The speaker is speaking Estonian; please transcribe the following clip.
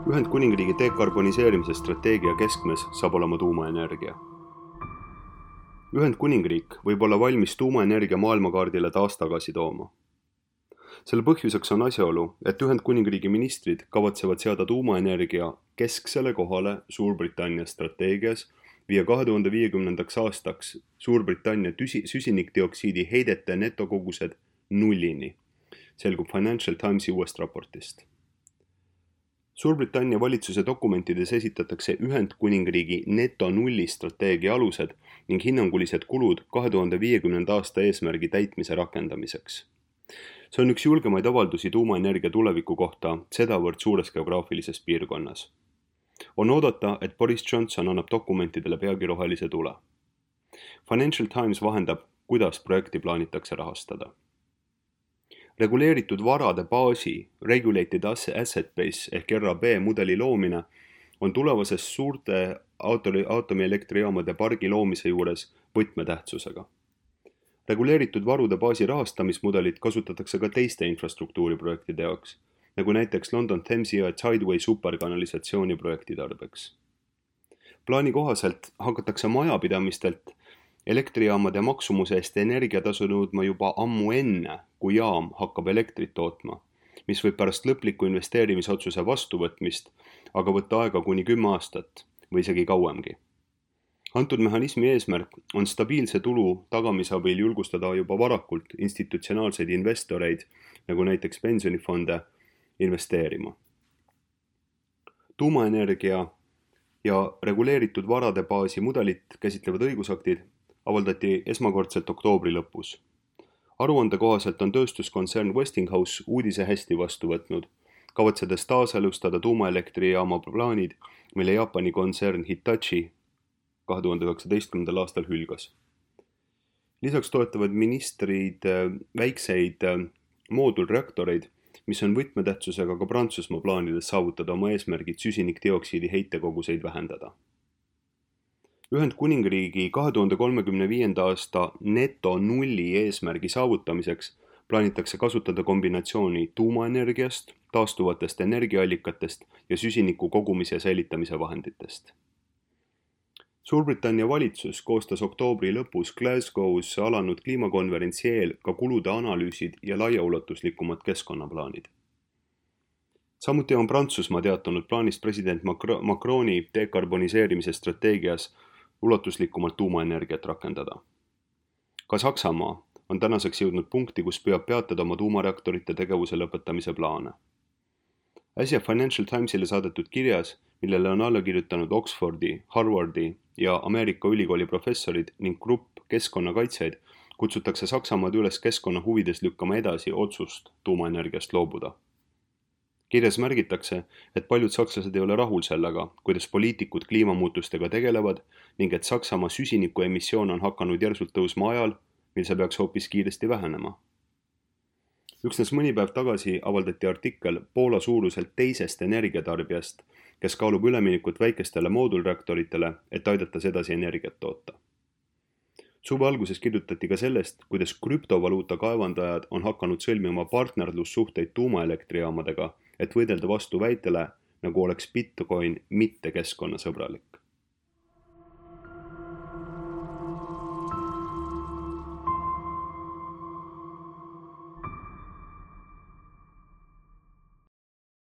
Ühendkuningriigi dekarboniseerimise strateegia keskmes saab olema tuumaenergia. Ühendkuningriik võib olla valmis tuumaenergia maailmakaardile taas tagasi tooma. Selle põhjuseks on asjaolu, et Ühendkuningriigi ministrid kavatsevad seada tuumaenergia kesksele kohale Suurbritannia strateegias viia 2050. aastaks Suurbritannia süsinikdioksiidi heidete netokogused nullini, selgub Financial Timesi uuest raportist. Suurbritannia valitsuse dokumentides esitatakse Ühendkuningriigi neto-nulli strateegia alused ning hinnangulised kulud 2050. aasta eesmärgi täitmise rakendamiseks. See on üks julgemaid avaldusi tuumaenergia tuleviku kohta sedavõrd suures geograafilises piirkonnas. On oodata, et Boris Johnson annab dokumentidele peagi rohelise tule. Financial Times vahendab, kuidas projekti plaanitakse rahastada. Reguleeritud varade baasi Regulated Asset Base ehk RAB mudeli loomine on tulevases suurte aatomieelektrijaamade pargi loomise juures võtmetähtsusega. Reguleeritud varude baasi rahastamismudelit kasutatakse ka teiste infrastruktuuriprojektide jaoks, nagu näiteks London Thamesi ja Tideway superkanalisatsiooni projekti tarbeks. Plaani kohaselt hakatakse majapidamistelt elektrijaamade maksumuse eest energiatasu nõudma juba ammu enne, kui jaam hakkab elektrit tootma, mis võib pärast lõpliku investeerimisotsuse vastuvõtmist aga võtta aega kuni 10 aastat või isegi kauemgi. Antud mehhanismi eesmärk on stabiilse tulu tagamise abil julgustada juba varakult institutsionaalseid investoreid, nagu näiteks pensionifonde, investeerima. Tuumaenergia ja reguleeritud varade baasi mudelit käsitlevad õigusaktid avaldati esmakordselt oktoobri lõpus. Aruande kohaselt on tööstuskontsern Westinghouse uudise hästi vastu võtnud, kavatsedes taaselustada tuumaelektrijaama plaanid, mille Jaapani kontsern Hitachi 2019. aastal hülgas. Lisaks toetavad ministrid väikseid moodulreaktoreid, mis on võtmetähtsusega ka Prantsusmaa plaanides saavutada oma eesmärgid süsinikdioksiidi heitekoguseid vähendada. Ühendkuningriigi 2035. aasta neto-nulli eesmärgi saavutamiseks plaanitakse kasutada kombinatsiooni tuumaenergiast, taastuvatest energiaallikatest ja süsiniku kogumise ja säilitamise vahenditest. Suurbritannia valitsus koostas oktoobri lõpus Glasgow's alanud kliimakonverentsi eel ka kulude analüüsid ja laiaulatuslikumad keskkonnaplaanid. Samuti on Prantsusmaa teatanud plaanist president Macroni dekarboniseerimise strateegias ulatuslikumalt tuumaenergiat rakendada. Ka Saksamaa on tänaseks jõudnud punkti, kus püüab peatada oma tuumareaktorite tegevuse lõpetamise plaane. Äsja Financial Timesile saadetud kirjas, millele on alla kirjutanud Oxfordi, Harvardi ja Ameerika ülikooli professorid ning grupp keskkonnakaitsjaid, kutsutakse Saksamaad üles keskkonna huvides lükkama edasi otsust tuumaenergiast loobuda. Kirjas märgitakse, et paljud sakslased ei ole rahul sellega, kuidas poliitikud kliimamuutustega tegelevad ning et Saksamaa süsinikuemissioon on hakanud järsult tõusma ajal, mil see peaks hoopis kiiresti vähenema. Üksnes mõni päev tagasi avaldati artikkel Poola suuruselt teisest energiatarbijast, kes kaalub üleminekut väikestele moodulreaktoritele, et aidata sedasi energiat toota. Suve alguses kirjutati ka sellest, kuidas krüptovaluuta kaevandajad on hakanud sõlmima partnerlussuhteid tuumaelektrijaamadega, et võidelda vastu väitele, nagu oleks Bitcoin mitte keskkonnasõbralik.